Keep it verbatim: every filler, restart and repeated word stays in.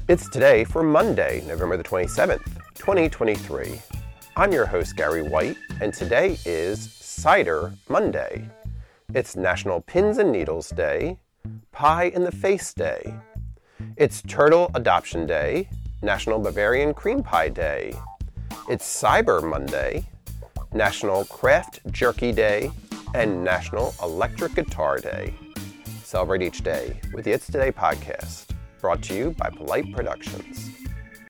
It's today for Monday, November the twenty-seventh, twenty twenty-three. I'm your host, Gary White, and today is Cider Monday. It's National Pins and Needles Day, Pie in the Face Day. It's Turtle Adoption Day, National Bavarian Cream Pie Day. It's Cyber Monday, National Craft Jerky Day, and National Electric Guitar Day. Celebrate each day with the It's Today podcast, brought to you by Polite Productions.